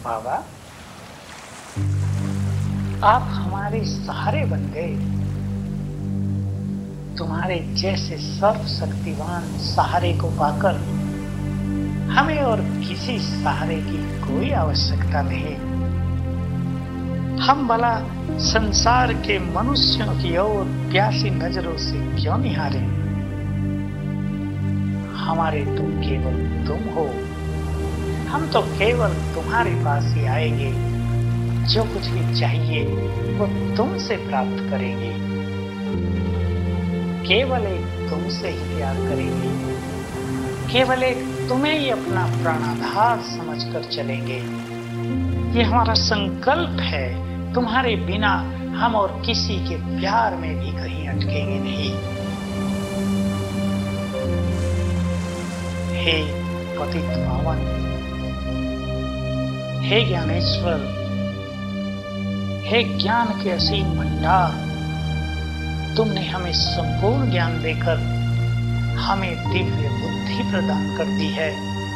बाबा, आप हमारे सहारे बन गए। तुम्हारे जैसे सर्वशक्तिवान सहारे को पाकर हमें और किसी सहारे की कोई आवश्यकता नहीं। हम भला संसार के मनुष्यों की ओर प्यासी नजरों से क्यों निहारें? हमारे तुम केवल तुम हो। हम तो केवल तुम्हारे पास ही आएंगे। जो कुछ भी चाहिए वो तुमसे प्राप्त करेंगे। केवल एक तुमसे ही प्यार करेंगे। केवल एक तुम्हें ही अपना प्राणाधार समझकर चलेंगे। ये हमारा संकल्प है। तुम्हारे बिना हम और किसी के प्यार में भी कहीं अटकेंगे नहीं। हे पतित पावन, हे ज्ञानेश्वर, हे ज्ञान के असीम भंडार, तुमने हमें संपूर्ण ज्ञान देकर हमें दिव्य बुद्धि प्रदान कर दी है।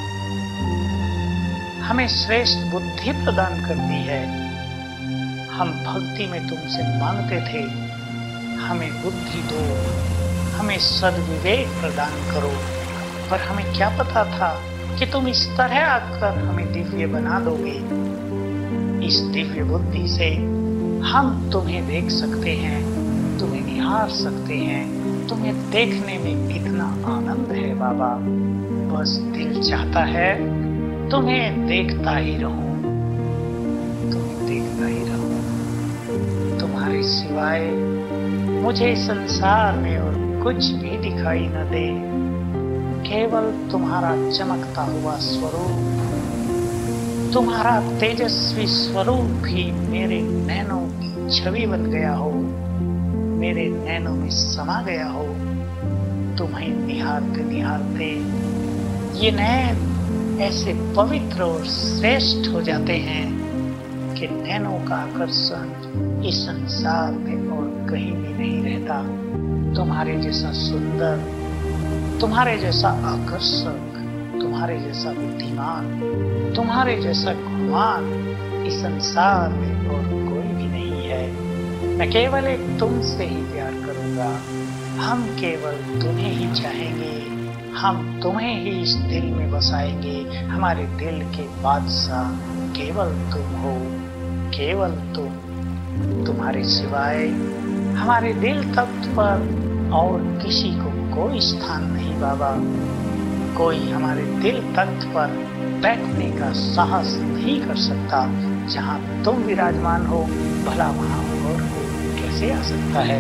हमें श्रेष्ठ बुद्धि प्रदान कर दी है। हम भक्ति में तुमसे मांगते थे, हमें बुद्धि दो, हमें सद्विवेक प्रदान करो। पर हमें क्या पता था कि तुम इस तरह आकर हमें दिव्य बना दोगे। इस दिव्य बुद्धि से हम तुम्हें देख सकते हैं, तुम्हें निहार सकते हैं। तुम्हें देखने में कितना आनंद है बाबा। बस दिल चाहता है तुम्हें देखता ही रहूं, तुम्हें देखता ही रहूं। तुम्हारे सिवाय मुझे संसार में और कुछ भी दिखाई न दे। केवल तुम्हारा चमकता हुआ स्वरूप, तुम्हारा तेजस्वी स्वरूप भी मेरे नैनों की छवि बन गया हो, मेरे नैनों में समा गया हो। तुम्हें निहारते निहारते ये नैन ऐसे पवित्र और श्रेष्ठ हो जाते हैं कि नैनों का आकर्षण इस संसार में और कहीं भी नहीं रहता। तुम्हारे जैसा सुंदर, तुम्हारे जैसा आकर्षक, तुम्हारे जैसा बुद्धिमान, तुम्हारे जैसा गुणवान इस संसार में और कोई भी नहीं है। मैं केवल एक तुमसे ही प्यार करूंगा। हम केवल तुम्हें ही चाहेंगे। हम तुम्हें ही इस दिल में बसाएंगे। हमारे दिल के बादशाह केवल तुम हो, केवल तुम। तुम्हारे सिवाय हमारे दिल तख्त पर और किसी को कोई स्थान नहीं बाबा। कोई हमारे दिल तख्त पर बैठने का साहस नहीं कर सकता। जहां तुम विराजमान हो, भला वहां और कैसे आ सकता है?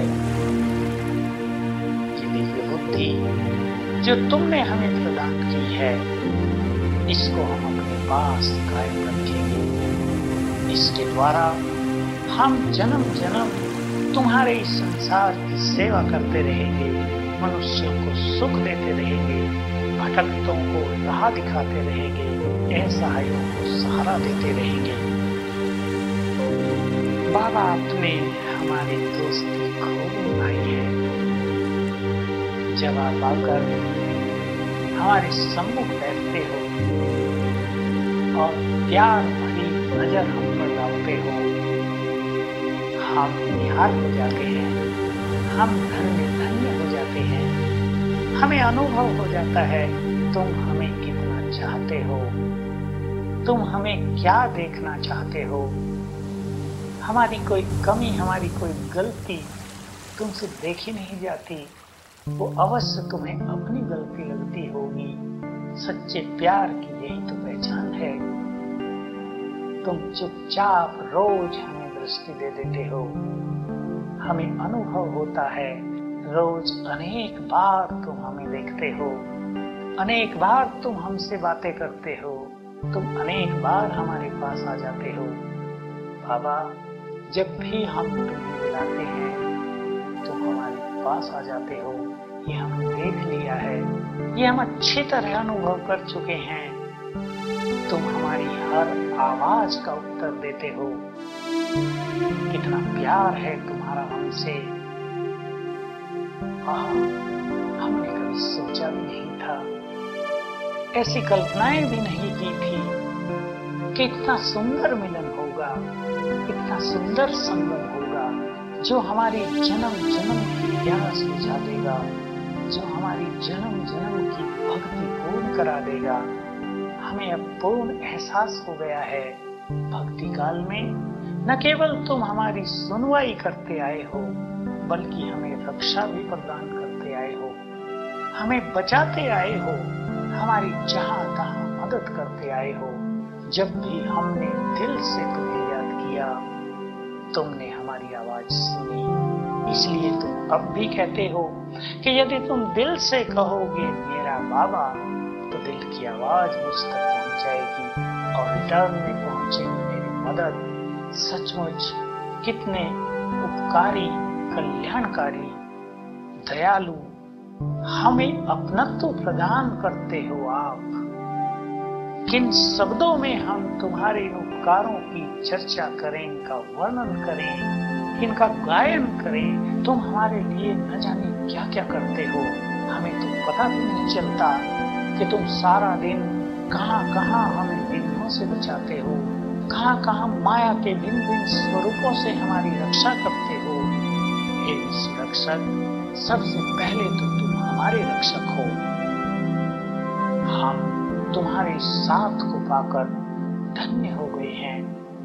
ये दिव्य बुद्धि जो तुमने हमें प्रदान की है, इसको हम अपने पास कायम रखेंगे। इसके द्वारा हम जन्म जन्म तुम्हारे इस संसार की सेवा करते रहेंगे। मनुष्यों को सुख देते रहेंगे, भटकतों को राह दिखाते रहेंगे, असहायों को सहारा देते रहेंगे। बाबा, आपने हमारी दोस्ती खूब निभाई है। जब आप आकर हमारे सम्मुख बैठते हो और प्यार भरी नजर हम पर डालते हो, हम निहार हो जाते हैं, हम धन्य धन्य हो जाते हैं। हमें अनुभव हो जाता है तुम हमें कितना चाहते हो, तुम हमें क्या देखना चाहते हो। हमारी कोई कमी, हमारी कोई गलती तुमसे देखी नहीं जाती। वो अवश्य तुम्हें अपनी गलती लगती होगी। सच्चे प्यार की यही तो पहचान है। तुम चुपचाप रोज हमें दृष्टि दे देते हो। हमें अनुभव होता है रोज अनेक बार तुम हमें देखते हो, अनेक बार तुम हमसे बातें करते हो, तुम अनेक बार हमारे पास आ जाते हो। बाबा, जब भी हम तुम्हें बुलाते हैं तुम हमारे पास आ जाते हो। ये हमने देख लिया है, ये हम अच्छी तरह अनुभव कर चुके हैं। तुम हमारी हर आवाज का उत्तर देते हो। कितना प्यार है तुम्हारा हमसे। हमने कभी सोचा भी नहीं था, ऐसी कल्पनाएं भी नहीं की थी कितना सुंदर मिलन होगा, कितना सुंदर संगम होगा, जो हमारी जन्म जन्म की प्यास बुझा देगा, जो हमारी जन्म जन्म की भक्ति पूर्ण करा देगा। हमें अब पूर्ण एहसास हो गया है, भक्ति काल में न केवल तुम हमारी सुनवाई करते आए हो, बल्कि हमें रक्षा भी प्रदान करते आए हो, हमें बचाते आए हो, हमारी जहां तहां मदद करते आए हो। जब भी हमने दिल से तुम्हें याद किया, तुमने हमारी आवाज सुनी। इसलिए तुम अब भी कहते हो कि यदि तुम दिल से कहोगे मेरा बाबा, तो दिल की आवाज मुझ तक पहुंच जाएगी और रिटर्न में पहुंचेगी मेरी मदद। सचमुच कितने उपकारी, कल्याणकारी, दयालु, हमें अपनत्व प्रदान करते हो आप। किन शब्दों में हम तुम्हारे उपकारों की चर्चा करें, इनका वर्णन करें, इनका गायन करें। तुम हमारे लिए न जाने क्या क्या करते हो, हमें तो पता भी नहीं चलता कि तुम सारा दिन कहां कहां हमें विघ्नों से बचाते हो, कहां कहां माया के भिन्न भिन्न स्वरूपों से हमारी रक्षा करते हो। हे विश्व रक्षक, सबसे पहले तो तुम हमारे रक्षक हो। हम तुम्हारे साथ को पाकर धन्य हो गए हैं।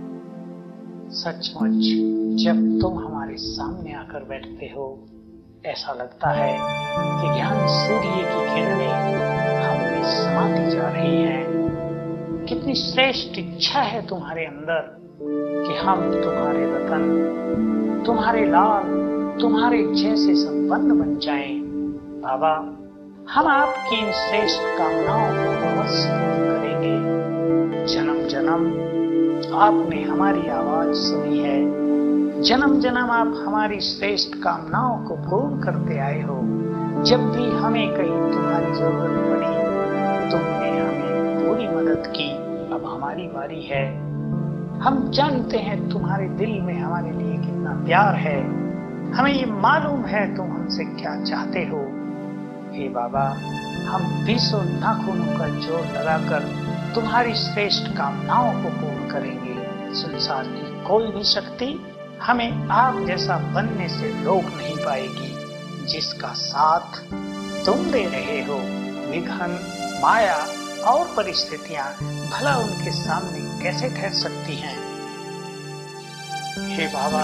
सचमुच जब तुम हमारे सामने आकर बैठते हो, ऐसा लगता है कि ज्ञान सूर्य की किरणें हम में समाती जा रही हैं। कितनी श्रेष्ठ इच्छा है तुम्हारे अंदर कि हम तुम्हारे रतन, तुम्हारे लाल, तुम्हारे जैसे संबंध बन जाएं। बाबा, हम आपकी इन श्रेष्ठ कामनाओं को अवश्य पूर्ण करेंगे। जन्म जन्म आपने हमारी आवाज सुनी है, जन्म जन्म आप हमारी श्रेष्ठ कामनाओं को पूर्ण करते आए हो। जब भी हमें कहीं तुम्हारी जरूरत पड़ी, तुमने हमें पूरी मदद की। अब हमारी बारी है। हम जानते हैं तुम्हारे दिल में हमारे लिए कितना प्यार है, हमें ये मालूम है तुम हमसे क्या चाहते हो। हे बाबा, हम बीसों नाखूनों का जोर लगाकर तुम्हारी श्रेष्ठ कामनाओं को पूर्ण करेंगे। संसार की कोई भी शक्ति हमें आप जैसा बनने से रोक नहीं पाएगी। जिसका साथ तुम दे रहे हो, विघ्न, माया और परिस्थितियां भला उनके सामने कैसे ठहर सकती हैं। हे बाबा,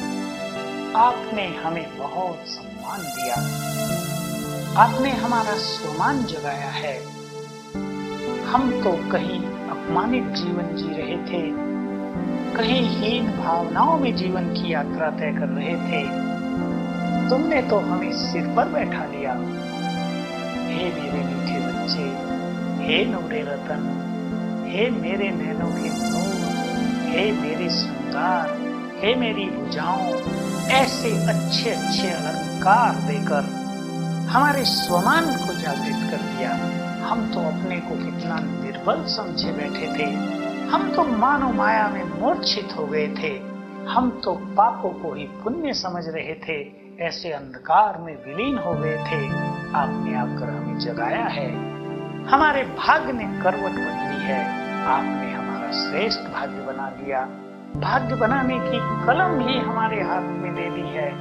आपने हमें बहुत सम्मान दिया, आपने हमारा सम्मान जगाया है। हम तो कहीं अपमानित जीवन जी रहे थे, कहीं हीन भावनाओं में जीवन की यात्रा तय कर रहे थे। तुमने तो हमें सिर पर बैठा लिया। हे मेरे मीठे बच्चे, हे नूरे रतन, हे मेरे नैनों के नूर, हे मेरे श्रृंगार, हे मेरी भुजाओं, ऐसे अच्छे अच्छे अलंकार देकर हमारे स्वमान को जागृत कर दिया। हम तो अपने को कितना निर्बल समझे बैठे थे, हम तो मानो माया में मूर्छित हो गए थे, हम तो पापों को ही पुण्य समझ रहे थे, ऐसे अंधकार में विलीन हो गए थे। आपने आकर हमें जगाया है, हमारे भाग्य ने करवट बदली है। आपने हमारा श्रेष्ठ भाग्य बना दिया, भाग्य बनाने की कलम ही हमारे हाथ में दे दी है।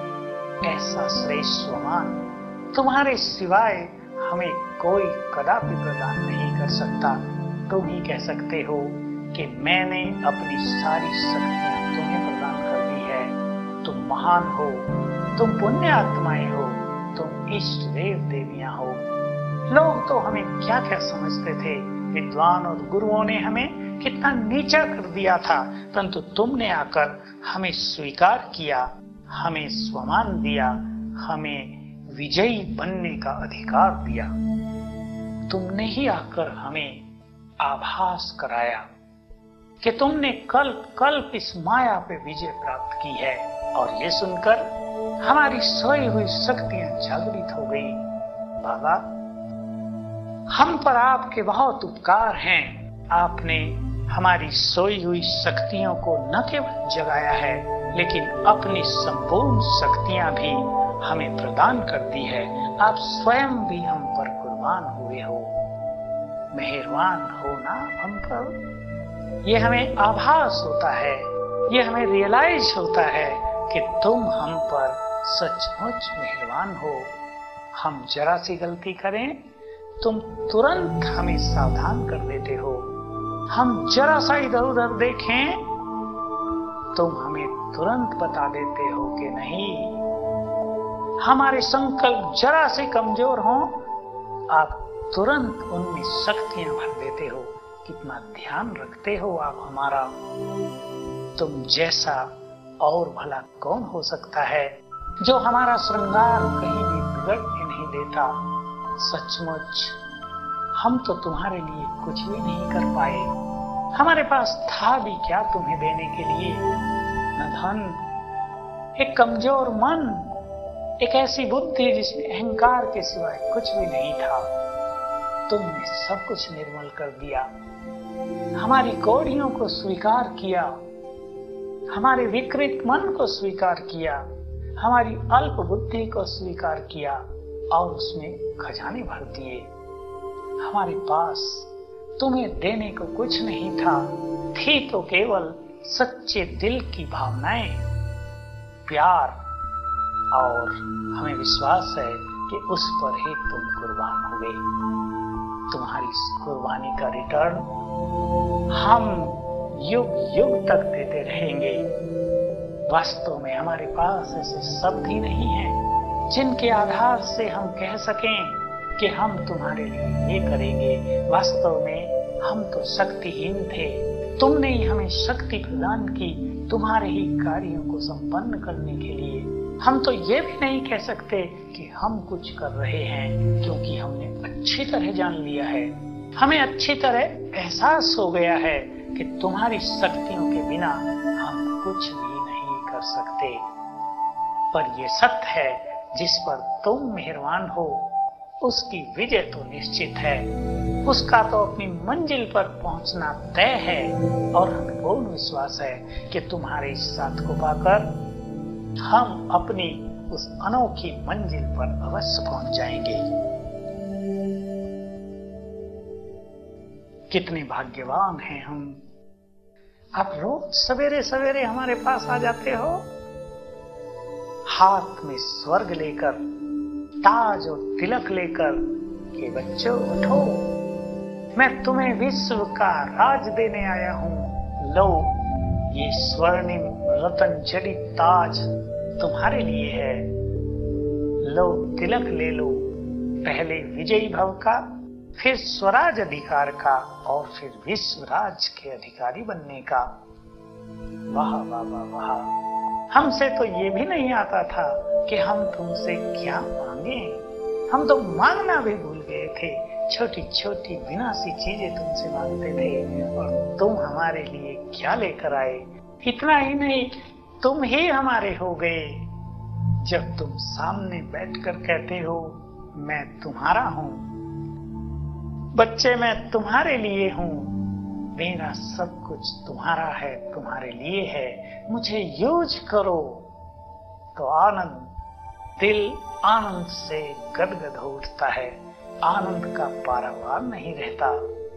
ऐसा श्रेष्ठ स्वमान तुम्हारे सिवाय हमें कोई कदापि प्रदान नहीं कर सकता। तुम ही कह सकते हो कि मैंने अपनी सारी शक्तियां तुम्हें प्रदान कर दी है। तुम महान हो, तुम पुण्य आत्माएं हो, तुम इष्ट देव देवियां हो। लोग तो हमें क्या क्या समझते थे, विद्वान और गुरुओं ने हमें कितना नीचा कर दिया था, परंतु तुमने आकर हमें स्वीकार किया, हमें सम्मान दिया, हमें विजयी बनने का अधिकार दिया। तुमने ही आकर हमें आभास कराया कि तुमने कल्प कल्प इस माया पे विजय प्राप्त की है। और ये सुनकर हमारी सोई हुई शक्तियां जागृत हो गई। बाबा, हम पर आपके बहुत उपकार हैं। आपने हमारी सोई हुई शक्तियों को न केवल जगाया है, लेकिन अपनी संपूर्ण शक्तियां भी हमें प्रदान कर दी है। आप स्वयं भी हम पर कुर्बान हुए हो। मेहरबान हो ना हम पर। ये हमें आभास होता है, ये हमें रियलाइज होता है कि तुम हम पर सचमुच मेहरबान हो। हम जरा सी गलती करें, तुम तुरंत हमें सावधान कर देते हो। हम जरा सा इधर उधर देखें, तुम हमें तुरंत बता देते हो कि नहीं। हमारे संकल्प जरा से कमजोर हों, आप तुरंत उनमें शक्तियां भर देते हो। कितना ध्यान रखते हो आप हमारा। तुम जैसा और भला कौन हो सकता है जो हमारा श्रृंगार कहीं भी बिगड़ने नहीं देता। सचमुच हम तो तुम्हारे लिए कुछ भी नहीं कर पाए। हमारे पास था भी क्या तुम्हें देने के लिए? न धन, एक कमजोर मन, एक ऐसी बुद्धि जिसमें अहंकार के सिवाय कुछ भी नहीं था। तुमने सब कुछ निर्मल कर दिया, हमारी कौड़ियों को स्वीकार किया, हमारे विकृत मन को स्वीकार किया, हमारी अल्प बुद्धि को स्वीकार किया और उसमें खजाने भर दिए। हमारे पास तुम्हें देने को कुछ नहीं था, थी तो केवल सच्चे दिल की भावनाएं, प्यार, और हमें विश्वास है कि उस पर ही तुम कुर्बान हुए। तुम्हारी इस कुर्बानी का रिटर्न हम युग युग तक देते रहेंगे। वास्तव में हमारे पास ऐसे शब्द ही नहीं हैं जिनके आधार से हम कह सकें कि हम तुम्हारे लिए ये करेंगे। वास्तव में हम तो शक्तिहीन थे, तुमने ही हमें शक्ति प्रदान की तुम्हारे ही कार्यों को संपन्न करने के लिए। हम तो ये भी नहीं कह सकते कि हम कुछ कर रहे हैं, क्योंकि हमने अच्छी तरह जान लिया है, हमें अच्छी तरह एहसास हो गया है कि तुम्हारी शक्तियों के बिना हम कुछ भी नहीं कर सकते। पर ये सत्य है, जिस पर तुम मेहरबान हो उसकी विजय तो निश्चित है, उसका तो अपनी मंजिल पर पहुंचना तय है। और हमें पूर्ण विश्वास है कि तुम्हारे इस साथ को पाकर हम अपनी उस अनोखी मंजिल पर अवश्य पहुंच जाएंगे। कितने भाग्यवान हैं हम। आप रोज सवेरे सवेरे हमारे पास आ जाते हो, हाथ में स्वर्ग लेकर, ताज और तिलक लेकर कि बच्चों उठो, मैं तुम्हें विश्व का राज देने आया हूं। लो, ये स्वर्णिम रतन जड़ित ताज तुम्हारे लिए है। लो, तिलक ले लो, पहले विजयी भव का, फिर स्वराज अधिकार का, और फिर विश्व राज के अधिकारी बनने का। वाह वाह वाह वाह। हमसे तो ये भी नहीं आता था कि हम तुमसे क्या मांगे। हम तो मांगना भी भूल गए थे। छोटी छोटी विनाशी चीजें तुमसे मांगते थे और तुम हमारे लिए क्या लेकर आए। इतना ही नहीं, तुम ही हमारे हो गए। जब तुम सामने बैठकर कहते हो मैं तुम्हारा हूं, बच्चे मैं तुम्हारे लिए हूं, मेरा सब कुछ तुम्हारा है, तुम्हारे लिए है, मुझे यूज करो, तो आनंद, दिल आनंद से गदगद हो उठता है। आनंद का पारावार नहीं रहता।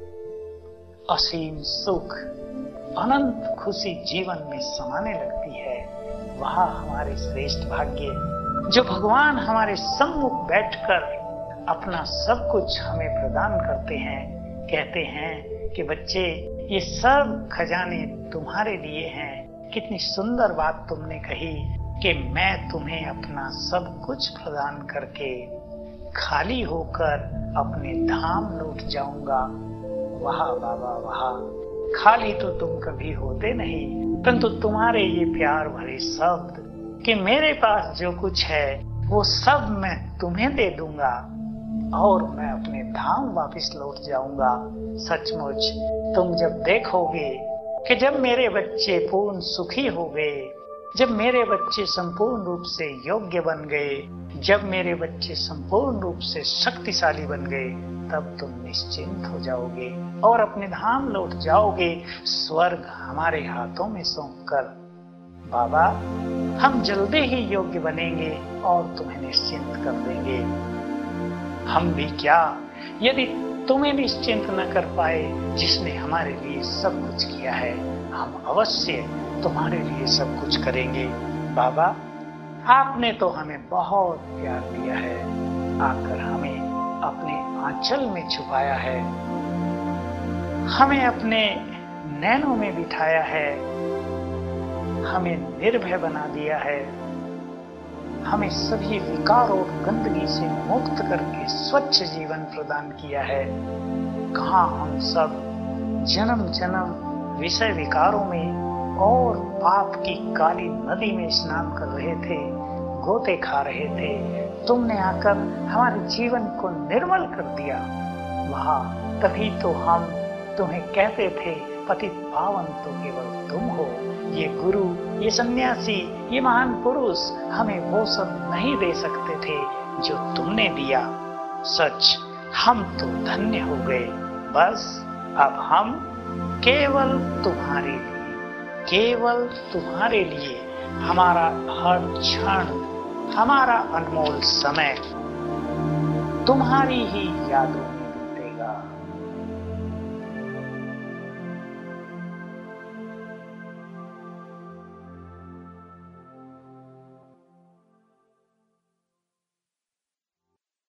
असीम सुख, अनंत खुशी जीवन में समाने लगती है। वह हमारे श्रेष्ठ भाग्य, जो भगवान हमारे सम्मुख बैठकर अपना सब कुछ हमें प्रदान करते हैं। कहते हैं कि बच्चे ये सब खजाने तुम्हारे लिए हैं। कितनी सुंदर बात तुमने कही कि मैं तुम्हें अपना सब कुछ प्रदान करके खाली होकर अपने धाम लौट जाऊंगा। वाह बाबा वाह। खाली तो तुम कभी होते नहीं, परंतु तुम्हारे ये प्यार भरे शब्द कि मेरे पास जो कुछ है वो सब मैं तुम्हें दे दूंगा और मैं अपने धाम वापस लौट जाऊंगा। सचमुच तुम जब देखोगे कि जब मेरे बच्चे पूर्ण सुखी हो गए, जब मेरे बच्चे संपूर्ण रूप से योग्य बन गए, जब मेरे बच्चे संपूर्ण रूप से शक्तिशाली बन गए, तब तुम निश्चिंत हो जाओगे और अपने धाम लौट जाओगे, स्वर्ग हमारे हाथों में सौंपकर। बाबा, हम जल्दी ही योग्य बनेंगे और तुम्हें निश्चिंत कर देंगे। हम भी क्या, यदि तुम्हें निश्चिंत न कर पाए जिसने हमारे लिए सब कुछ किया है, हम अवश्य तुम्हारे लिए सब कुछ करेंगे। बाबा, आपने तो हमें बहुत प्यार दिया है, आकर हमें अपने आंचल में छुपाया है, हमें अपने नैनों में बिठाया है, हमें निर्भय बना दिया है, हमें सभी विकार और गंदगी से मुक्त करके स्वच्छ जीवन प्रदान किया है। कहाँ हम सब जन्म जन्म विषय विकारों में और पाप की काली नदी में स्नान कर रहे थे, गोते खा रहे थे। तुमने आकर हमारे जीवन को निर्मल कर दिया। वहाँ तभी तो हम तुम्हें कहते थे, पतित पावन तो केवल तुम हो। ये गुरु, ये सन्यासी, ये महान पुरुष हमें वो सब नहीं दे सकते थे जो तुमने दिया। सच, हम तो धन्य हो गए। बस अब हम केवल तुम्हारे लिए हमारा हर क्षण, हमारा अनमोल समय तुम्हारी ही यादों